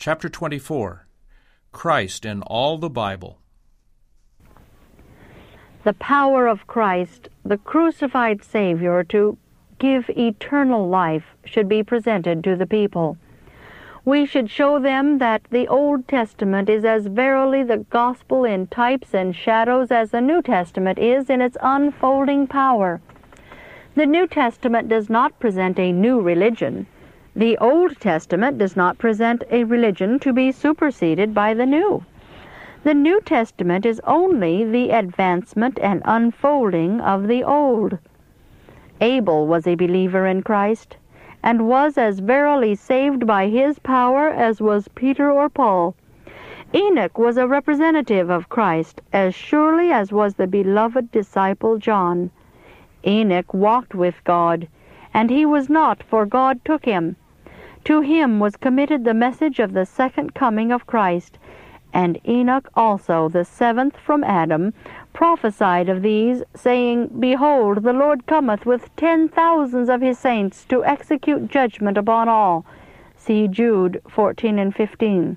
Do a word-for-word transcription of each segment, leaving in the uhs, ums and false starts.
Chapter twenty-four. Christ in all the Bible. The power of Christ, the crucified Savior, to give eternal life should be presented to the people. We should show them that the Old Testament is as verily the gospel in types and shadows as the New Testament is in its unfolding power. The New Testament does not present a new religion. The Old Testament does not present a religion to be superseded by the New. The New Testament is only the advancement and unfolding of the Old. Abel was a believer in Christ, and was as verily saved by his power as was Peter or Paul. Enoch was a representative of Christ, as surely as was the beloved disciple John. Enoch walked with God, and he was not, for God took him. To him was committed the message of the second coming of Christ, and Enoch also, the seventh from Adam, prophesied of these, saying, Behold, the Lord cometh with ten thousands of his saints to execute judgment upon all. See Jude fourteen and fifteen.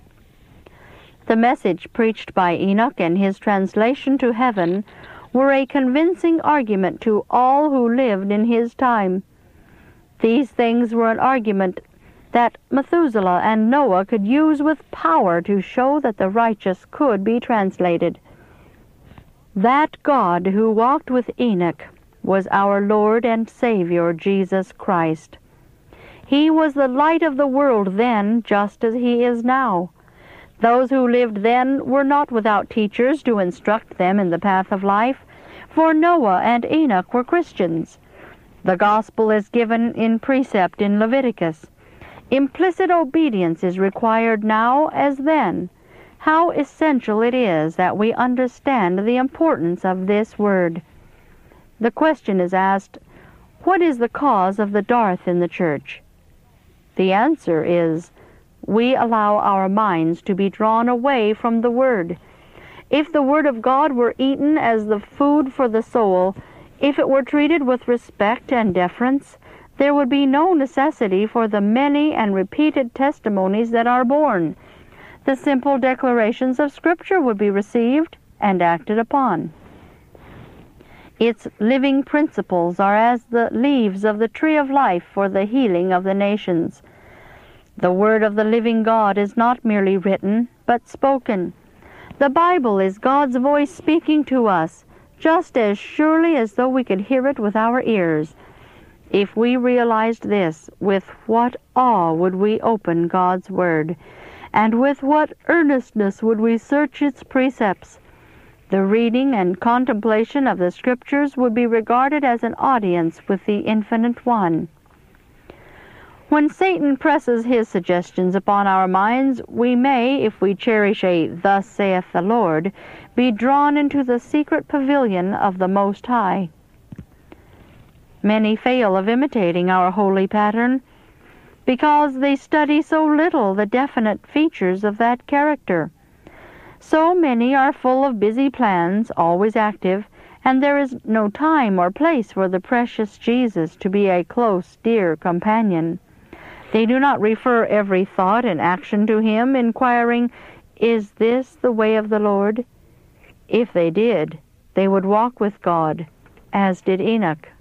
The message preached by Enoch and his translation to heaven were a convincing argument to all who lived in his time. These things were an argument that Methuselah and Noah could use with power to show that the righteous could be translated. That God who walked with Enoch was our Lord and Savior, Jesus Christ. He was the light of the world then, just as he is now. Those who lived then were not without teachers to instruct them in the path of life, for Noah and Enoch were Christians. The gospel is given in precept in Leviticus. Implicit obedience is required now as then. How essential it is that we understand the importance of this word. The question is asked, what is the cause of the dearth in the church? The answer is, we allow our minds to be drawn away from the Word. If the Word of God were eaten as the food for the soul, if it were treated with respect and deference, there would be no necessity for the many and repeated testimonies that are born. The simple declarations of Scripture would be received and acted upon. Its living principles are as the leaves of the tree of life for the healing of the nations. The Word of the living God is not merely written, but spoken. The Bible is God's voice speaking to us, just as surely as though we could hear it with our ears. If we realized this, with what awe would we open God's Word, and with what earnestness would we search its precepts. The reading and contemplation of the Scriptures would be regarded as an audience with the Infinite One. When Satan presses his suggestions upon our minds, we may, if we cherish a "Thus saith the Lord," be drawn into the secret pavilion of the Most High. Many fail of imitating our holy pattern because they study so little the definite features of that character. So many are full of busy plans, always active, and there is no time or place for the precious Jesus to be a close, dear companion. They do not refer every thought and action to him, inquiring, Is this the way of the Lord? If they did, they would walk with God, as did Enoch.